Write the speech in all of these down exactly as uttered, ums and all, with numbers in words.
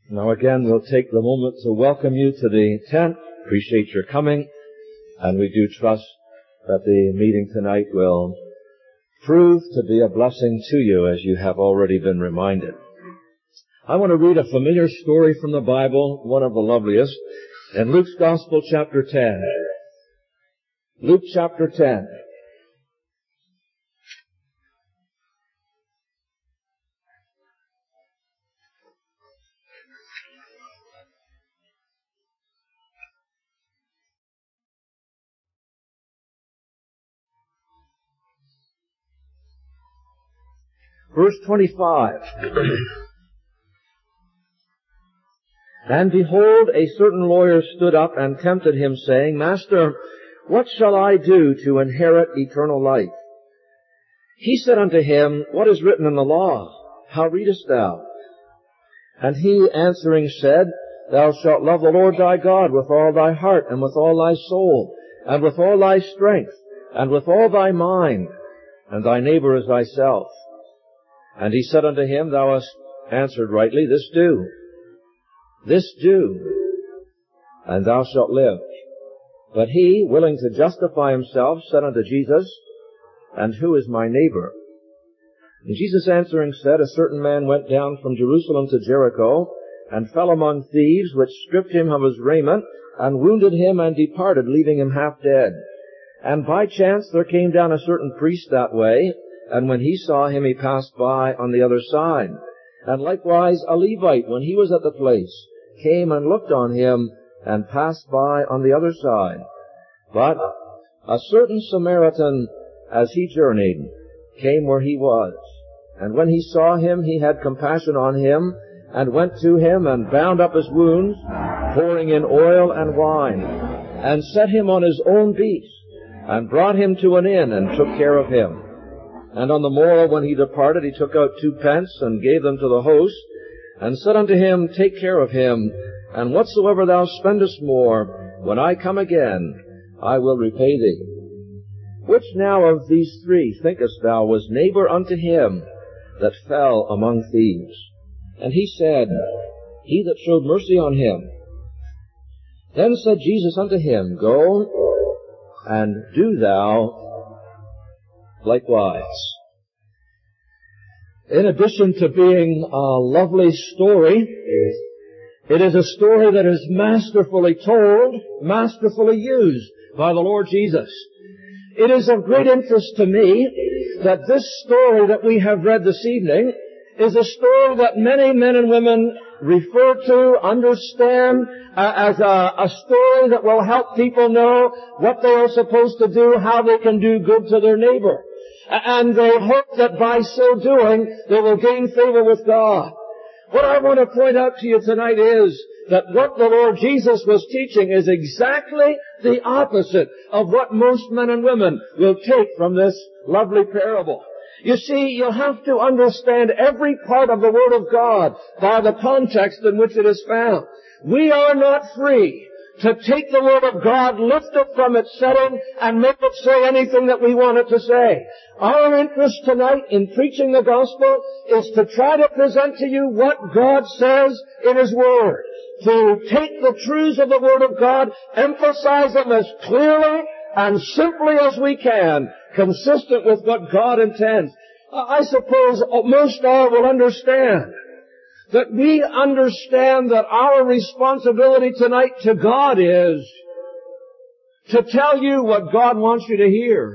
Now again, we'll take the moment to welcome you to the tent. Appreciate your coming, and we do trust that the meeting tonight will prove to be a blessing to you, as you have already been reminded. I want to read a familiar story from the Bible, one of the loveliest, in Luke's Gospel, chapter ten. Luke chapter ten. Verse twenty-five. And behold, a certain lawyer stood up and tempted him, saying, Master, what shall I do to inherit eternal life? He said unto him, What is written in the law? How readest thou? And he answering said, Thou shalt love the Lord thy God with all thy heart, and with all thy soul, and with all thy strength, and with all thy mind, and thy neighbor as thyself. And he said unto him, Thou hast answered rightly, this do. This do, and thou shalt live. But he, willing to justify himself, said unto Jesus, And who is my neighbor? And Jesus answering said, A certain man went down from Jerusalem to Jericho, and fell among thieves, which stripped him of his raiment, and wounded him, and departed, leaving him half dead. And by chance there came down a certain priest that way, and when he saw him, he passed by on the other side. And likewise a Levite, when he was at the place, came and looked on him, and passed by on the other side. But a certain Samaritan, as he journeyed, came where he was. And when he saw him, he had compassion on him, and went to him, and bound up his wounds, pouring in oil and wine, and set him on his own beast, and brought him to an inn, and took care of him. And on the morrow when he departed, he took out two pence, and gave them to the host, and said unto him, Take care of him, and whatsoever thou spendest more, when I come again, I will repay thee. Which now of these three, thinkest thou, was neighbor unto him that fell among thieves? And he said, He that showed mercy on him. Then said Jesus unto him, Go, and do thou likewise. In addition to being a lovely story, it is a story that is masterfully told, masterfully used by the Lord Jesus. It is of great interest to me that this story that we have read this evening is a story that many men and women refer to, understand, uh, as a, a story that will help people know what they are supposed to do, how they can do good to their neighbor. And they hope that by so doing, they will gain favor with God. What I want to point out to you tonight is that what the Lord Jesus was teaching is exactly the opposite of what most men and women will take from this lovely parable. You see, you have to understand every part of the Word of God by the context in which it is found. We are not free to take the Word of God, lift it from its setting, and make it say anything that we want it to say. Our interest tonight in preaching the gospel is to try to present to you what God says in His Word. To take the truths of the Word of God, emphasize them as clearly and simply as we can, consistent with what God intends. I suppose most all will understand that we understand that our responsibility tonight to God is to tell you what God wants you to hear.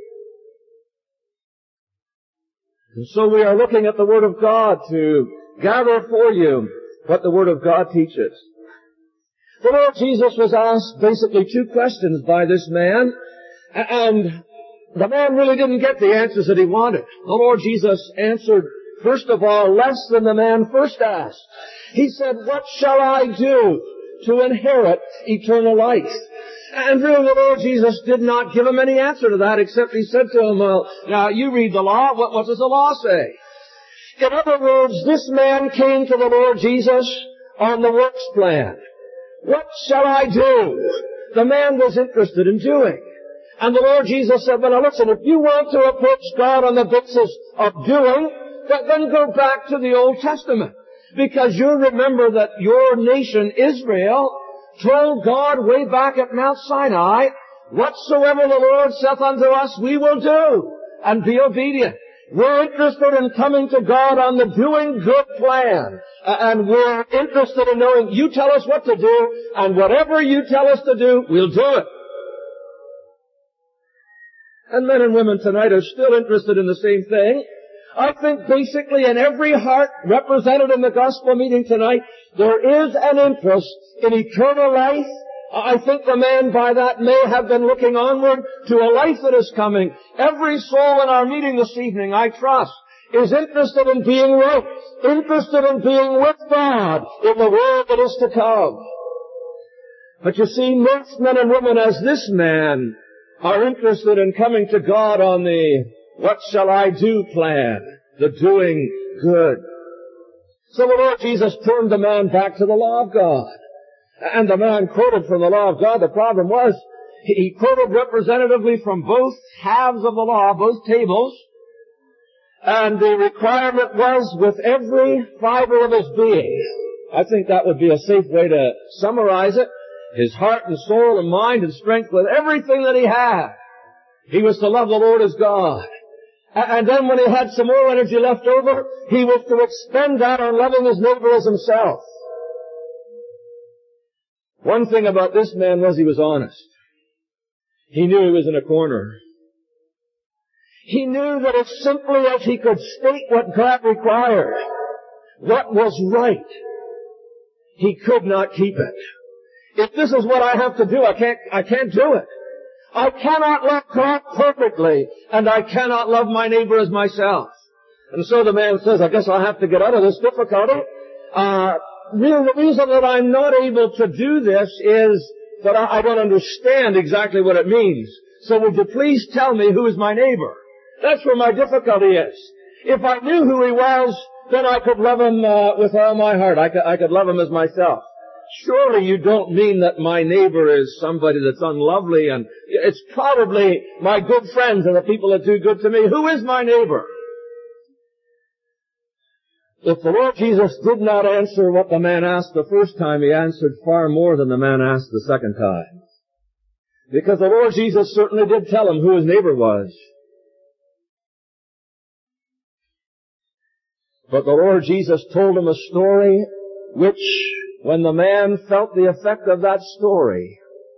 And so we are looking at the Word of God to gather for you what the Word of God teaches. The Lord Jesus was asked basically two questions by this man, and the man really didn't get the answers that he wanted. The Lord Jesus answered, first of all, less than the man first asked. He said, What shall I do to inherit eternal life? And really the Lord Jesus did not give him any answer to that, except He said to him, Well, now you read the law, what, what does the law say? In other words, this man came to the Lord Jesus on the works plan. What shall I do? The man was interested in doing. And the Lord Jesus said, well, now listen, if you want to approach God on the basis of doing, then go back to the Old Testament. Because you remember that your nation, Israel, told God way back at Mount Sinai, whatsoever the Lord saith unto us, we will do, and be obedient. We're interested in coming to God on the doing good plan. And we're interested in knowing you tell us what to do, and whatever you tell us to do, we'll do it. And men and women tonight are still interested in the same thing. I think basically in every heart represented in the gospel meeting tonight, there is an interest in eternal life. I think the man by that may have been looking onward to a life that is coming. Every soul in our meeting this evening, I trust, is interested in being right, interested in being with God in the world that is to come. But you see, most men and women, as this man, are interested in coming to God on the what shall I do plan, the doing good. So the Lord Jesus turned the man back to the law of God. And the man quoted from the law of God. The problem was, he quoted representatively from both halves of the law, both tables, and the requirement was with every fiber of his being. I think that would be a safe way to summarize it. His heart and soul and mind and strength, with everything that he had, he was to love the Lord as God. And then when he had some more energy left over, he was to expend that on loving his neighbor as himself. One thing about this man was he was honest. He knew he was in a corner. He knew that as simply as he could state what God required, what was right, he could not keep it. If this is what I have to do, I can't, I can't do it. I cannot love God perfectly, and I cannot love my neighbor as myself. And so the man says, I guess I'll have to get out of this difficulty. Uh, really, the reason that I'm not able to do this is that I, I don't understand exactly what it means. So would you please tell me who is my neighbor? That's where my difficulty is. If I knew who he was, then I could love him uh, with all my heart. I could, I could love him as myself. Surely you don't mean that my neighbor is somebody that's unlovely, and it's probably my good friends and the people that do good to me. Who is my neighbor? If the Lord Jesus did not answer what the man asked the first time, he answered far more than the man asked the second time. Because the Lord Jesus certainly did tell him who his neighbor was. But the Lord Jesus told him a story which, when the man felt the effect of that story,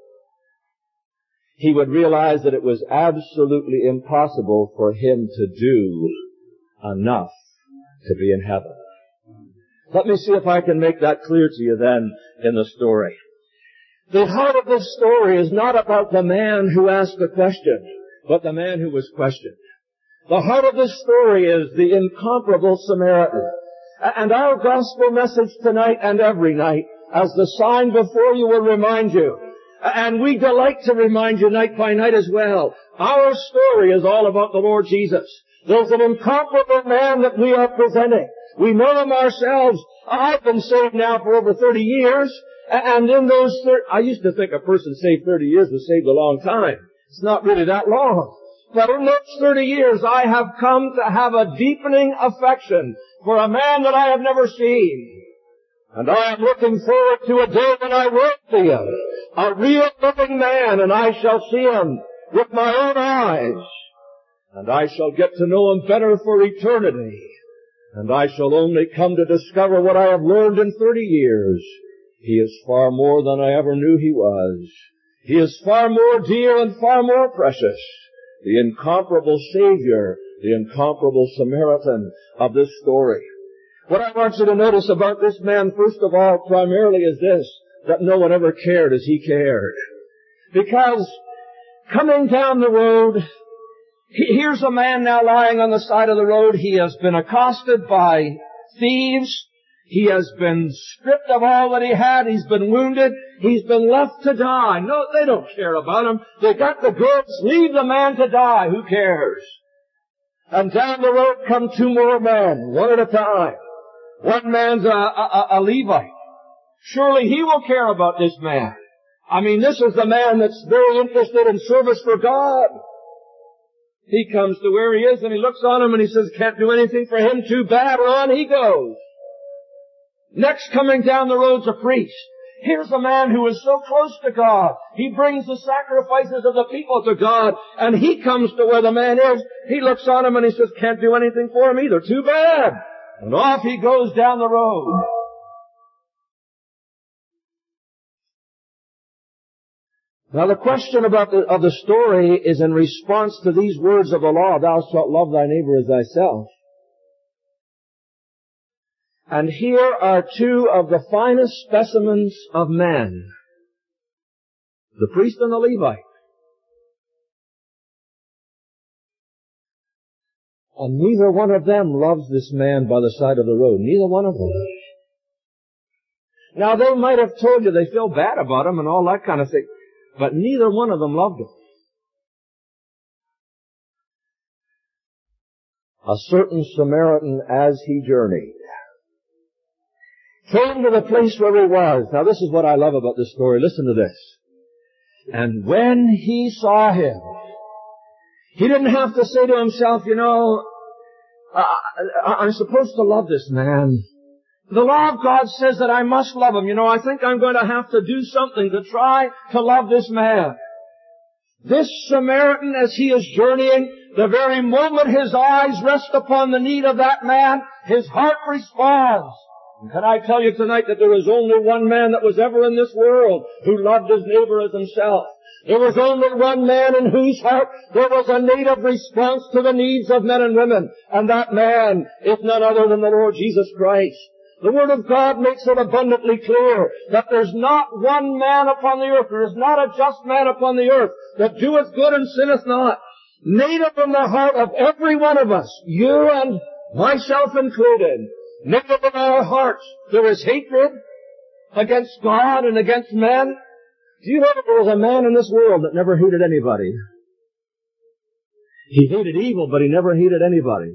he would realize that it was absolutely impossible for him to do enough to be in heaven. Let me see if I can make that clear to you then in the story. The heart of this story is not about the man who asked the question, but the man who was questioned. The heart of this story is the incomparable Samaritan. And our gospel message tonight and every night, as the sign before you will remind you, and we delight to remind you night by night as well, our story is all about the Lord Jesus. There's an incomparable man that we are presenting. We know him ourselves. I've been saved now for over thirty years, and in those thirty, I used to think a person saved thirty years was saved a long time. It's not really that long. But in those thirty years, I have come to have a deepening affection for a man that I have never seen. And I am looking forward to a day when I will see him, a real living man, and I shall see him with my own eyes. And I shall get to know him better for eternity. And I shall only come to discover what I have learned in thirty years. He is far more than I ever knew he was. He is far more dear and far more precious. The incomparable Savior, the incomparable Samaritan of this story. What I want you to notice about this man, first of all, primarily is this, that no one ever cared as he cared. Because coming down the road, here's a man now lying on the side of the road. He has been accosted by thieves. He has been stripped of all that he had. He's been wounded. He's been left to die. No, they don't care about him. They got the goods. Leave the man to die. Who cares? And down the road come two more men, one at a time. One man's a, a, a Levite. Surely he will care about this man. I mean, this is the man that's very interested in service for God. He comes to where he is and he looks on him and he says, can't do anything for him, too bad, on he goes. Next coming down the road's a priest. Here's a man who is so close to God. He brings the sacrifices of the people to God, and he comes to where the man is. He looks on him and he says, can't do anything for him either. Too bad. And off he goes down the road. Now the question about the, of the story is in response to these words of the law, thou shalt love thy neighbor as thyself. And here are two of the finest specimens of man, the priest and the Levite. And neither one of them loves this man by the side of the road. Neither one of them. Now they might have told you they feel bad about him and all that kind of thing, but neither one of them loved him. A certain Samaritan, as he journeyed, came to the place where he was. Now this is what I love about this story. Listen to this. And when he saw him, he didn't have to say to himself, you know, uh, I'm supposed to love this man. The law of God says that I must love him. You know, I think I'm going to have to do something to try to love this man. This Samaritan, as he is journeying, the very moment his eyes rest upon the need of that man, his heart responds. And can I tell you tonight that there is only one man that was ever in this world who loved his neighbor as himself. There was only one man in whose heart there was a native response to the needs of men and women. And that man is none other than the Lord Jesus Christ. The Word of God makes it abundantly clear that there's not one man upon the earth, there is not a just man upon the earth that doeth good and sinneth not. Native in the heart of every one of us, you and myself included, native in our hearts, there is hatred against God and against men. Do you know that there was a man in this world that never hated anybody? He hated evil, but he never hated anybody.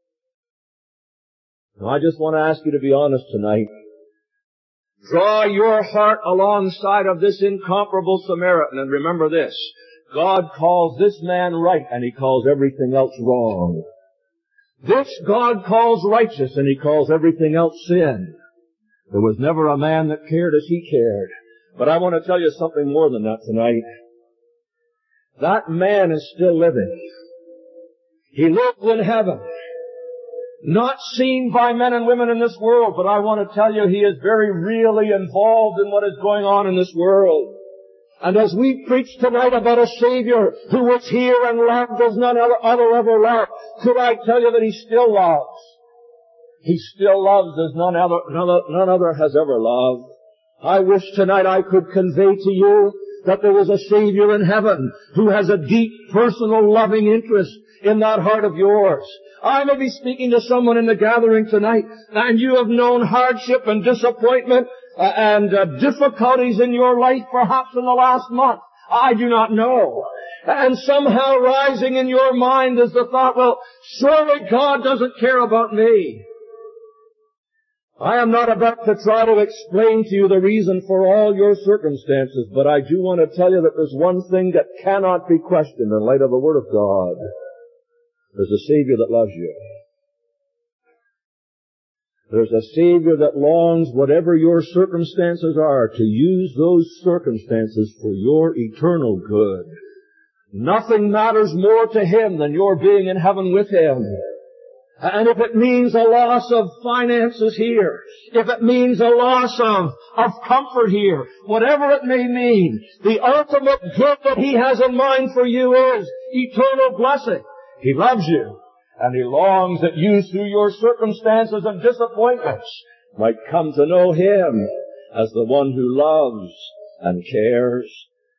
Now, I just want to ask you to be honest tonight. Draw your heart alongside of this incomparable Samaritan, and remember this. God calls this man right, and He calls everything else wrong. This God calls righteous, and He calls everything else sin. There was never a man that cared as he cared. But I want to tell you something more than that tonight. That man is still living. He lives in heaven. Not seen by men and women in this world, but I want to tell you he is very really involved in what is going on in this world. And as we preach tonight about a Savior who was here and loved as none other, other ever loved, could I tell you that He still loves? He still loves as none other, none, none other has ever loved. I wish tonight I could convey to you that there was a Savior in heaven who has a deep, personal, loving interest in that heart of yours. I may be speaking to someone in the gathering tonight, and you have known hardship and disappointment uh, and uh, difficulties in your life perhaps in the last month. I do not know. And somehow rising in your mind is the thought, well, surely God doesn't care about me. I am not about to try to explain to you the reason for all your circumstances, but I do want to tell you that there's one thing that cannot be questioned in light of the Word of God. There's a Savior that loves you. There's a Savior that longs, whatever your circumstances are, to use those circumstances for your eternal good. Nothing matters more to Him than your being in heaven with Him. And if it means a loss of finances here, if it means a loss of, of comfort here, whatever it may mean, the ultimate good that He has in mind for you is eternal blessing. He loves you, and He longs that you, through your circumstances and disappointments, might come to know Him as the one who loves and cares.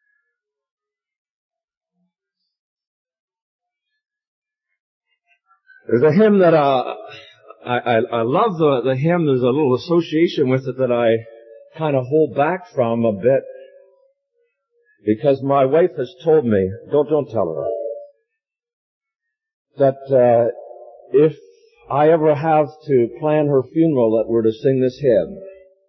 There's a hymn that uh, I, I, I love the, the hymn. There's a little association with it that I kind of hold back from a bit, because my wife has told me, don't don't tell her, that uh, if I ever have to plan her funeral, that we're to sing this hymn.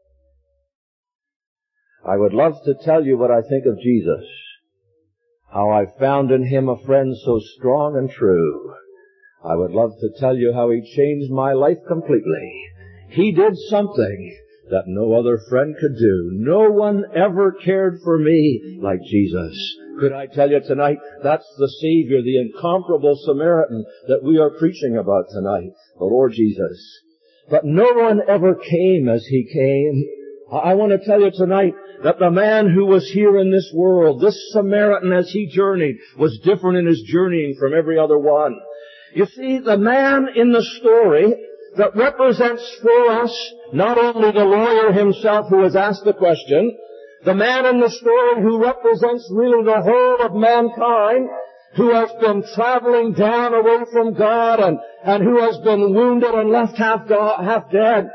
I would love to tell you what I think of Jesus, how I found in Him a friend so strong and true. I would love to tell you how He changed my life completely. He did something that no other friend could do. No one ever cared for me like Jesus. Could I tell you tonight, that's the Savior, the incomparable Samaritan that we are preaching about tonight, the Lord Jesus. But no one ever came as He came. I want to tell you tonight that the man who was here in this world, this Samaritan as he journeyed, was different in his journeying from every other one. You see, the man in the story that represents for us not only the lawyer himself who has asked the question, the man in the story who represents really the whole of mankind, who has been traveling down away from God and, and who has been wounded and left half, God, half dead.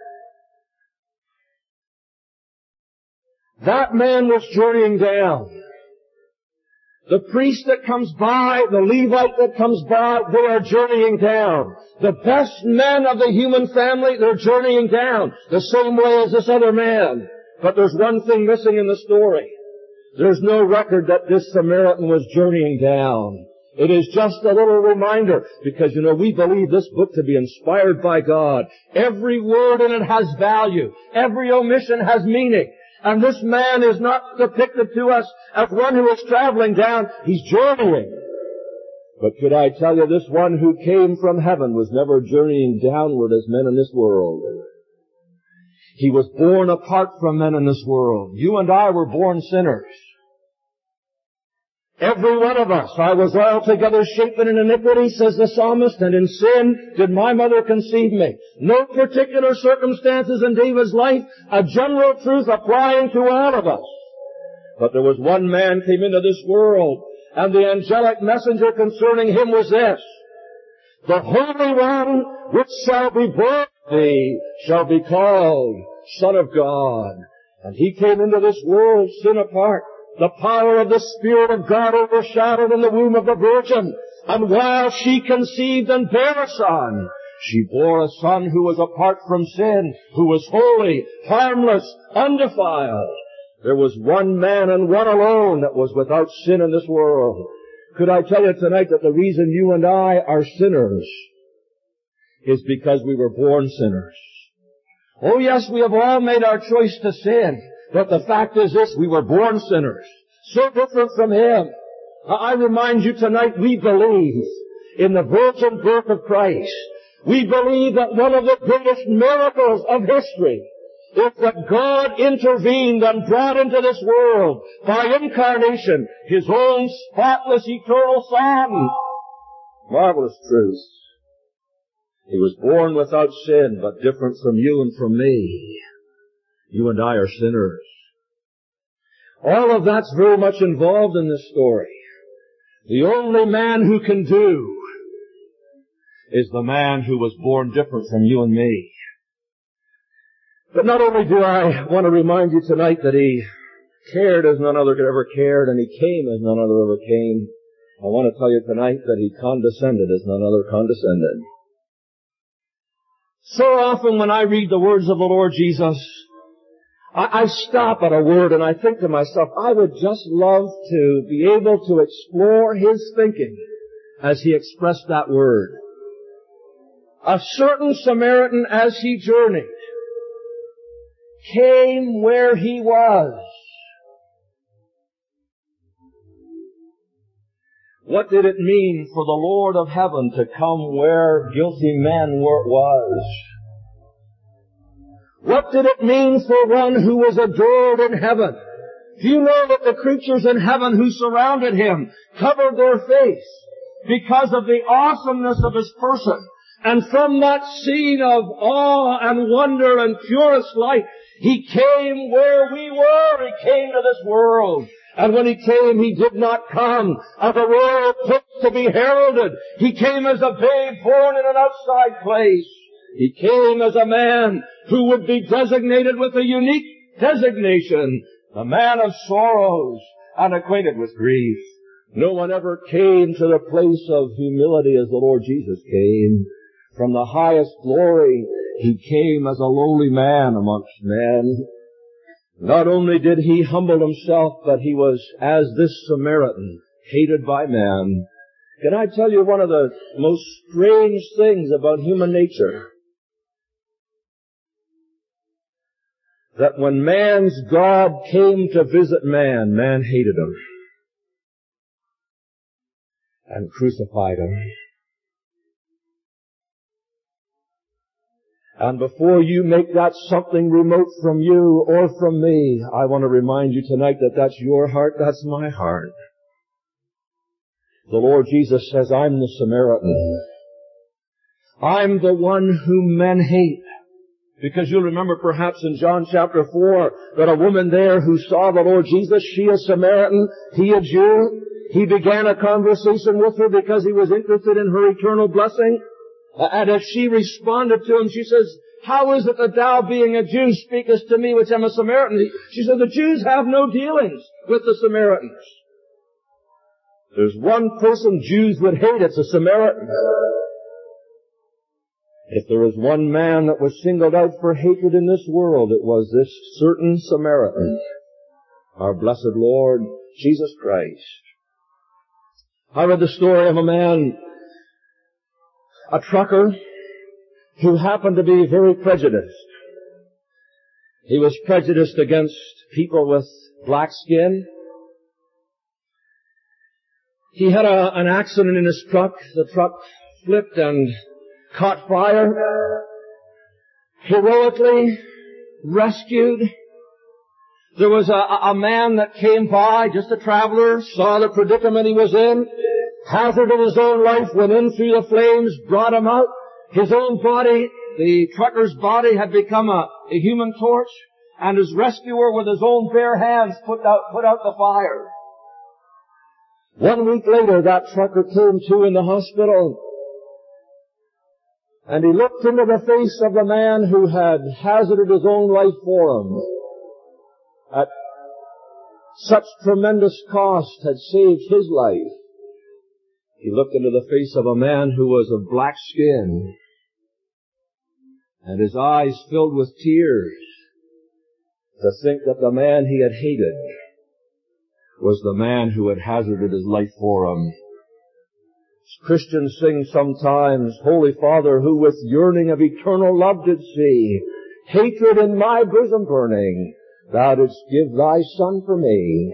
That man was journeying down. The priest that comes by, the Levite that comes by, they are journeying down. The best men of the human family, they're journeying down the same way as this other man. But there's one thing missing in the story. There's no record that this Samaritan was journeying down. It is just a little reminder, because, you know, we believe this book to be inspired by God. Every word in it has value. Every omission has meaning. And this man is not depicted to us as one who is traveling down. He's journeying. But could I tell you, this one who came from heaven was never journeying downward as men in this world. He was born apart from men in this world. You and I were born sinners. Every one of us. I was altogether shapen in iniquity, says the psalmist, and in sin did my mother conceive me. No particular circumstances in David's life, a general truth applying to all of us. But there was one man came into this world, and the angelic messenger concerning him was this: the Holy One which shall be born of thee shall be called Son of God. And he came into this world sin apart. The power of the Spirit of God overshadowed in the womb of the Virgin. And while she conceived and bare a son, she bore a son who was apart from sin, who was holy, harmless, undefiled. There was one man and one alone that was without sin in this world. Could I tell you tonight that the reason you and I are sinners is because we were born sinners? Oh yes, we have all made our choice to sin. But the fact is this, we were born sinners. So different from Him. I remind you tonight, we believe in the virgin birth of Christ. We believe that one of the greatest miracles of history is that God intervened and brought into this world, by incarnation, His own spotless eternal Son. Marvelous truth. He was born without sin, but different from you and from me. You and I are sinners. All of that's very much involved in this story. The only man who can do is the man who was born different from you and me. But not only do I want to remind you tonight that He cared as none other could ever cared, and He came as none other ever came, I want to tell you tonight that He condescended as none other condescended. So often when I read the words of the Lord Jesus, I, I stop at a word and I think to myself, I would just love to be able to explore His thinking as He expressed that word. A certain Samaritan, as he journeyed, came where he was. What did it mean for the Lord of heaven to come where guilty man was? What did it mean for one who was adored in heaven? Do you know that the creatures in heaven who surrounded Him covered their face because of the awesomeness of His person? And from that scene of awe and wonder and purest light, He came where we were. He came to this world. And when He came, He did not come as a royal prince to be heralded. He came as a babe born in an outside place. He came as a man who would be designated with a unique designation, a man of sorrows and acquainted with grief. No one ever came to the place of humility as the Lord Jesus came. From the highest glory, He came as a lowly man amongst men. Not only did He humble Himself, but He was, as this Samaritan, hated by men. Can I tell you one of the most strange things about human nature? that when man's God came to visit man, man hated him and crucified him. And before you make that something remote from you or from me, I want to remind you tonight that that's your heart, that's my heart. The Lord Jesus says, I'm the Samaritan. I'm the one whom men hate. Because you'll remember perhaps in John chapter four that a woman there who saw the Lord Jesus, she a Samaritan, he a Jew, he began a conversation with her because he was interested in her eternal blessing. And as she responded to him, she says, how is it that thou, being a Jew, speakest to me which am a Samaritan? She said, the Jews have no dealings with the Samaritans. There's one person Jews would hate, it's a Samaritan. If there was one man that was singled out for hatred in this world, it was this certain Samaritan, our blessed Lord Jesus Christ. I read the story of a man, a trucker, who happened to be very prejudiced. He was prejudiced against people with black skin. He had a, an accident in his truck. The truck flipped and caught fire. Heroically rescued. There was a, a man that came by, just a traveler, saw the predicament he was in, hazarded his own life, went in through the flames, brought him out. His own body, the trucker's body, had become a, a human torch, and his rescuer with his own bare hands put out, put out the fire. One week later, that trucker came to in the hospital, and he looked into the face of the man who had hazarded his own life for him. At such tremendous cost had saved his life. He looked into the face of a man who was of black skin, and his eyes filled with tears to think that the man he had hated was the man who had hazarded his life for him. As Christians sing sometimes, Holy Father, who with yearning of eternal love did see hatred in my bosom burning, thou didst give thy Son for me,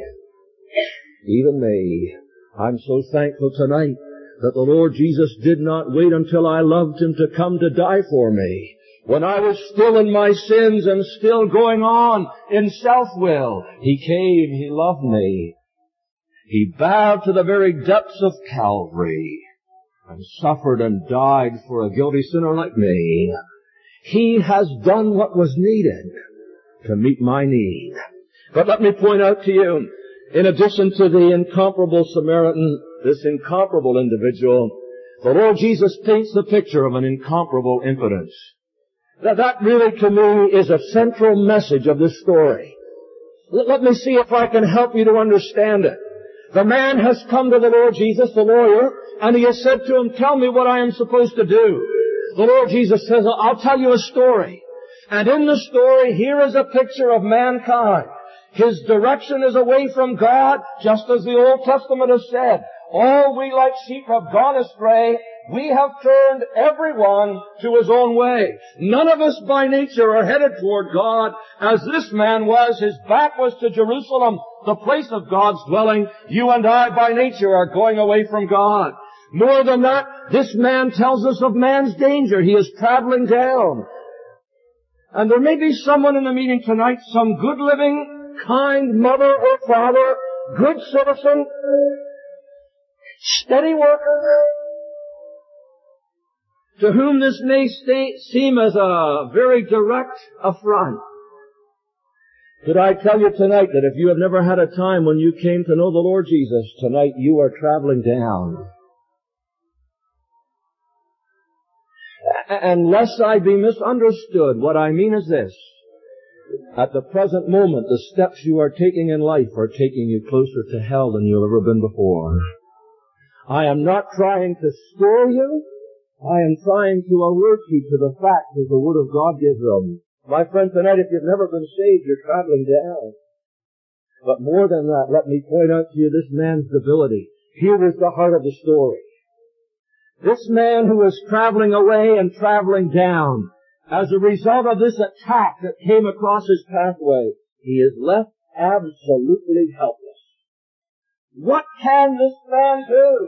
even me. I'm so thankful tonight that the Lord Jesus did not wait until I loved Him to come to die for me. When I was still in my sins and still going on in self-will, He came, He loved me. He bowed to the very depths of Calvary and suffered and died for a guilty sinner like me. He has done what was needed to meet my need. But let me point out to you, in addition to the incomparable Samaritan, this incomparable individual, the Lord Jesus paints the picture of an incomparable impotence. That, that really to me is a central message of this story. Let, let me see if I can help you to understand it. The man has come to the Lord Jesus, the lawyer, and he has said to him, tell me what I am supposed to do. The Lord Jesus says, I'll tell you a story. And in the story, here is a picture of mankind. His direction is away from God, just as the Old Testament has said. All we like sheep have gone astray. We have turned everyone to his own way. None of us by nature are headed toward God, as this man was. His back was to Jerusalem, the place of God's dwelling. You and I by nature are going away from God. More than that, this man tells us of man's danger. He is traveling down. And there may be someone in the meeting tonight, some good living, kind mother or father, good citizen, steady worker, to whom this may stay, seem as a very direct affront. Could I tell you tonight that if you have never had a time when you came to know the Lord Jesus, tonight you are traveling down. And lest I be misunderstood, what I mean is this. At the present moment, the steps you are taking in life are taking you closer to hell than you've ever been before. I am not trying to scare you. I am trying to alert you to the fact that the Word of God gives them. My friend, tonight, if you've never been saved, you're traveling down. But more than that, let me point out to you this man's debility. Here is the heart of the story. This man who is traveling away and traveling down, as a result of this attack that came across his pathway, he is left absolutely helpless. What can this man do?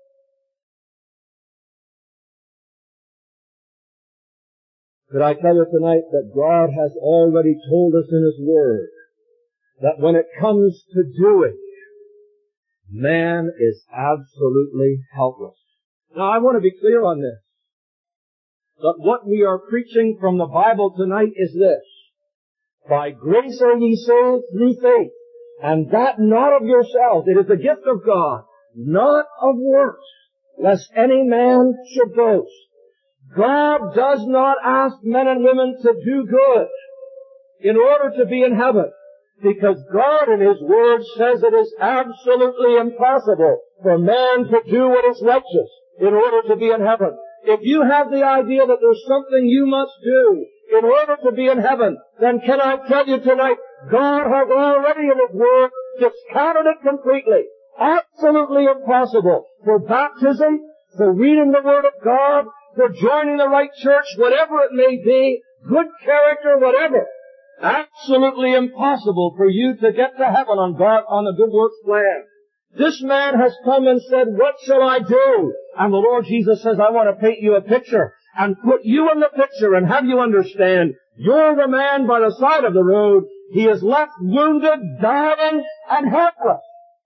Could I tell you tonight that God has already told us in His Word that when it comes to doing, man is absolutely helpless. Now I want to be clear on this. That what we are preaching from the Bible tonight is this. By grace are ye saved through faith, and that not of yourselves. It is the gift of God, not of works, lest any man should boast. God does not ask men and women to do good in order to be in heaven, because God in His Word says it is absolutely impossible for man to do what is righteous in order to be in heaven. If you have the idea that there's something you must do in order to be in heaven, then can I tell you tonight, God has already in His Word discounted it completely. Absolutely impossible for baptism, for reading the Word of God, for joining the right church, whatever it may be, good character, whatever. Absolutely impossible for you to get to heaven on God, on the good works plan. This man has come and said, what shall I do? And the Lord Jesus says, I want to paint you a picture and put you in the picture and have you understand, you're the man by the side of the road. He is left wounded, dying, and helpless.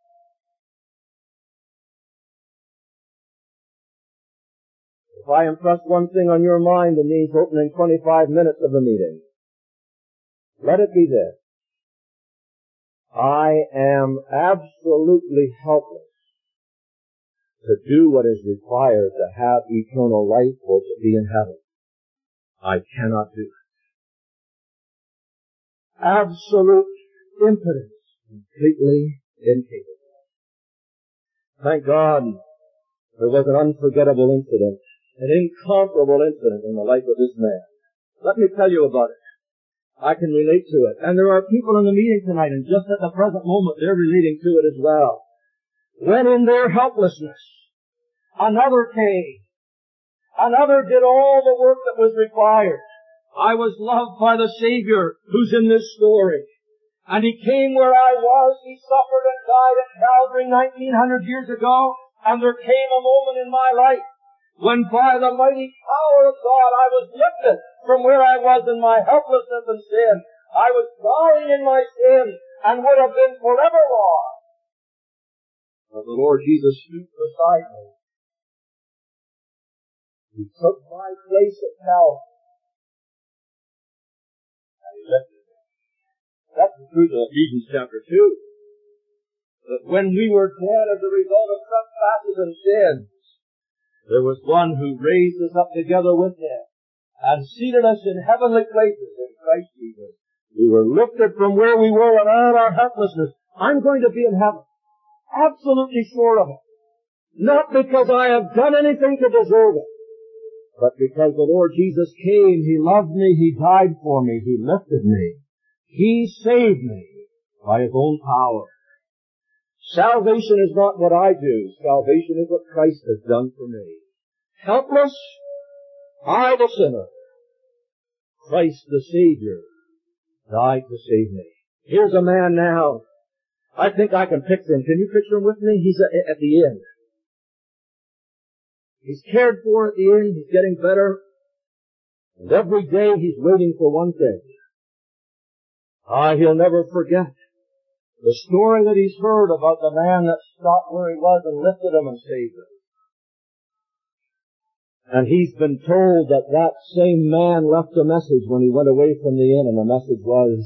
If I impress one thing on your mind in these opening twenty-five minutes of the meeting, let it be this. I am absolutely helpless to do what is required to have eternal life or to be in heaven. I cannot do it. Absolute impotence, completely incapable. Thank God there was an unforgettable incident, an incomparable incident in the life of this man. Let me tell you about it. I can relate to it. And there are people in the meeting tonight, and just at the present moment, they're relating to it as well. When in their helplessness, another came. Another did all the work that was required. I was loved by the Savior who's in this story. And He came where I was. He suffered and died at Calvary nineteen hundred years ago. And there came a moment in my life when by the mighty power of God I was lifted from where I was in my helplessness and sin. I was dying in my sin and would have been forever lost. But the Lord Jesus stood beside me. He took my place at Calvary. And He lifted me. That's the truth of Ephesians chapter two. That when we were dead as a result of trespasses and sins, there was one who raised us up together with Him and seated us in heavenly places in Christ Jesus. We were lifted from where we were in all our helplessness. I'm going to be in heaven. Absolutely sure of it. Not because I have done anything to deserve it, but because the Lord Jesus came, He loved me, He died for me, He lifted me. He saved me by His own power. Salvation is not what I do. Salvation is what Christ has done for me. Helpless, I the sinner. Christ the Savior died to save me. Here's a man now. I think I can picture him. Can you picture him with me? He's at the end. He's cared for at the end. He's getting better. And every day he's waiting for one thing. Ah, he'll never forget the story that he's heard about the man that stopped where he was and lifted him and saved him. And he's been told that that same man left a message when he went away from the inn, and the message was,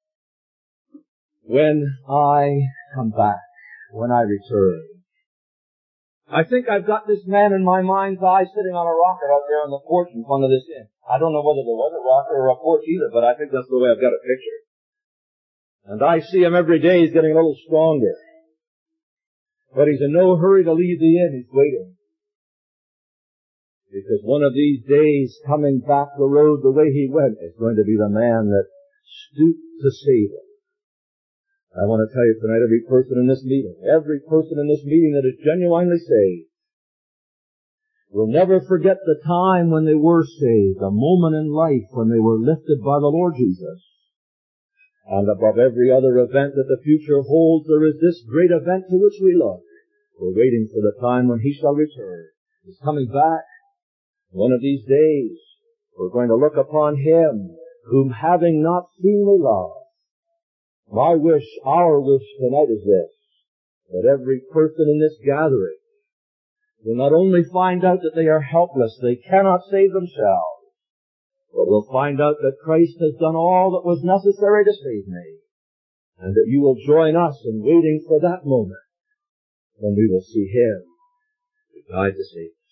when I come back, when I return. I think I've got this man in my mind's eye sitting on a rocker out there on the porch in front of this inn. I don't know whether there was a rocker or a porch either, but I think that's the way I've got it pictured. And I see him every day. He's getting a little stronger. But he's in no hurry to leave the inn. He's waiting. Because one of these days, coming back the road the way he went, is going to be the man that stooped to save him. I want to tell you tonight, every person in this meeting, every person in this meeting that is genuinely saved, will never forget the time when they were saved, a moment in life when they were lifted by the Lord Jesus. And above every other event that the future holds, there is this great event to which we look. We're waiting for the time when He shall return. He's coming back. One of these days, we're going to look upon Him whom having not seen we love. My wish, our wish tonight is this, that every person in this gathering will not only find out that they are helpless, they cannot save themselves, but will find out that Christ has done all that was necessary to save me, and that you will join us in waiting for that moment when we will see Him who died to save us.